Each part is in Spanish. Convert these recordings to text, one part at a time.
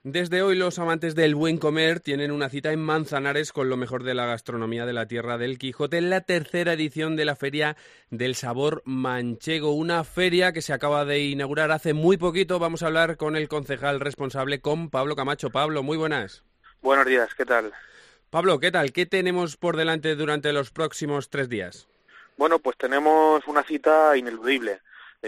Desde hoy los amantes del buen comer tienen una cita en Manzanares con lo mejor de la gastronomía de la tierra del Quijote en la tercera edición de la Feria del Sabor Manchego, una feria que se acaba de inaugurar hace muy poquito. Vamos a hablar con el concejal responsable, con Pablo Camacho. Pablo, muy buenas. Buenos días, ¿qué tal? Pablo, ¿qué tal? ¿Qué tenemos por delante durante los próximos 3 días? Bueno, pues tenemos una cita ineludible.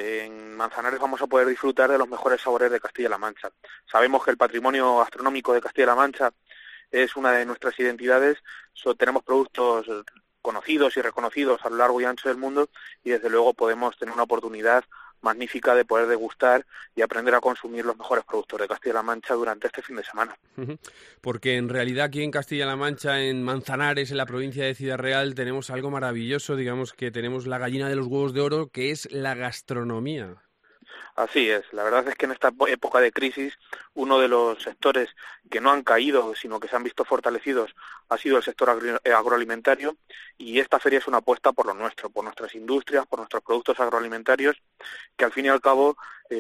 En Manzanares vamos a poder disfrutar de los mejores sabores de Castilla-La Mancha. Sabemos que el patrimonio gastronómico de Castilla-La Mancha es una de nuestras identidades. Tenemos productos conocidos y reconocidos a lo largo y ancho del mundo y desde luego podemos tener una oportunidad magnífica de poder degustar y aprender a consumir los mejores productos de Castilla-La Mancha durante este fin de semana. Porque en realidad aquí en Castilla-La Mancha, en Manzanares, en la provincia de Ciudad Real, tenemos algo maravilloso, digamos que tenemos la gallina de los huevos de oro, que es la gastronomía. Así es, la verdad es que en esta época de crisis uno de los sectores que no han caído, sino que se han visto fortalecidos, ha sido el sector agroalimentario y esta feria es una apuesta por lo nuestro, por nuestras industrias, por nuestros productos agroalimentarios, que al fin y al cabo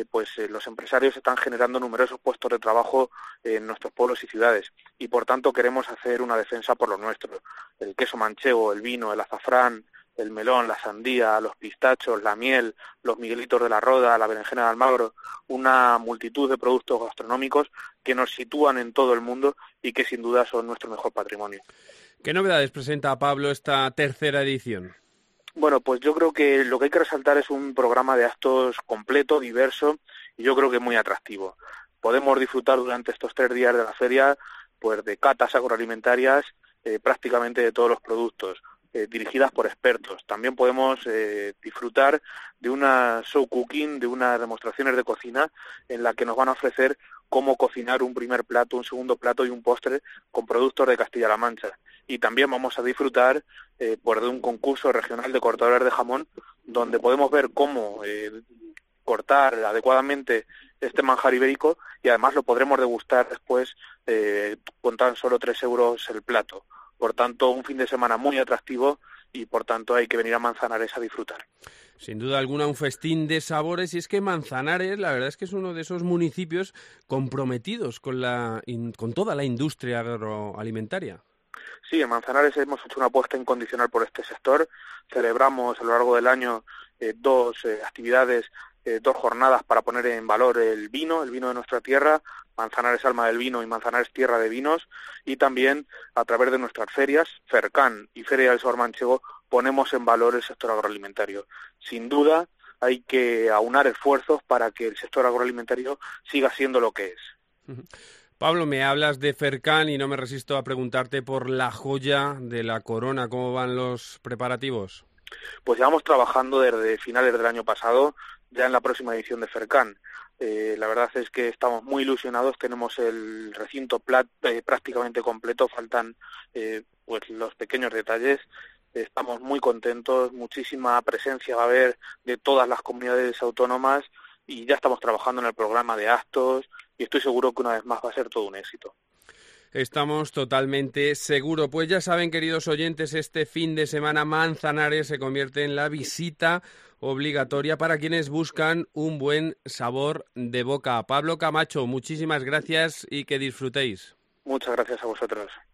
los empresarios están generando numerosos puestos de trabajo en nuestros pueblos y ciudades y por tanto queremos hacer una defensa por lo nuestro, el queso manchego, el vino, el azafrán, el melón, la sandía, los pistachos, la miel, los miguelitos de la Roda, la berenjena de Almagro, una multitud de productos gastronómicos que nos sitúan en todo el mundo y que sin duda son nuestro mejor patrimonio. ¿Qué novedades presenta Pablo esta tercera edición? Bueno, pues yo creo que lo que hay que resaltar es un programa de actos completo, diverso y yo creo que muy atractivo. Podemos disfrutar durante estos 3 días de la feria pues de catas agroalimentarias prácticamente de todos los productos. Dirigidas por expertos. También podemos disfrutar de una show cooking, de unas demostraciones de cocina en la que nos van a ofrecer cómo cocinar un primer plato, un segundo plato y un postre con productos de Castilla-La Mancha. Y también vamos a disfrutar pues de un concurso regional de cortadores de jamón donde podemos ver cómo cortar adecuadamente este manjar ibérico y además lo podremos degustar después con tan solo 3 euros el plato. Por tanto, un fin de semana muy atractivo y, por tanto, hay que venir a Manzanares a disfrutar. Sin duda alguna, un festín de sabores. Y es que Manzanares, la verdad es que es uno de esos municipios comprometidos con toda la industria agroalimentaria. Sí, en Manzanares hemos hecho una apuesta incondicional por este sector. Celebramos a lo largo del año dos actividades, 2 jornadas para poner en valor el vino de nuestra tierra, Manzanares Alma del Vino y Manzanares Tierra de Vinos, y también a través de nuestras ferias, Fercan y Feria del Sabor Manchego, ponemos en valor el sector agroalimentario. Sin duda, hay que aunar esfuerzos para que el sector agroalimentario siga siendo lo que es. Pablo, me hablas de Fercan y no me resisto a preguntarte por la joya de la corona. ¿Cómo van los preparativos? Pues llevamos trabajando desde finales del año pasado, ya en la próxima edición de Fercan. La verdad es que estamos muy ilusionados, tenemos el recinto prácticamente completo, faltan pues los pequeños detalles. Estamos muy contentos, muchísima presencia va a haber de todas las comunidades autónomas y ya estamos trabajando en el programa de actos y estoy seguro que una vez más va a ser todo un éxito. Estamos totalmente seguros. Pues ya saben, queridos oyentes, este fin de semana Manzanares se convierte en la visita obligatoria para quienes buscan un buen sabor de boca. Pablo Camacho, muchísimas gracias y que disfrutéis. Muchas gracias a vosotros.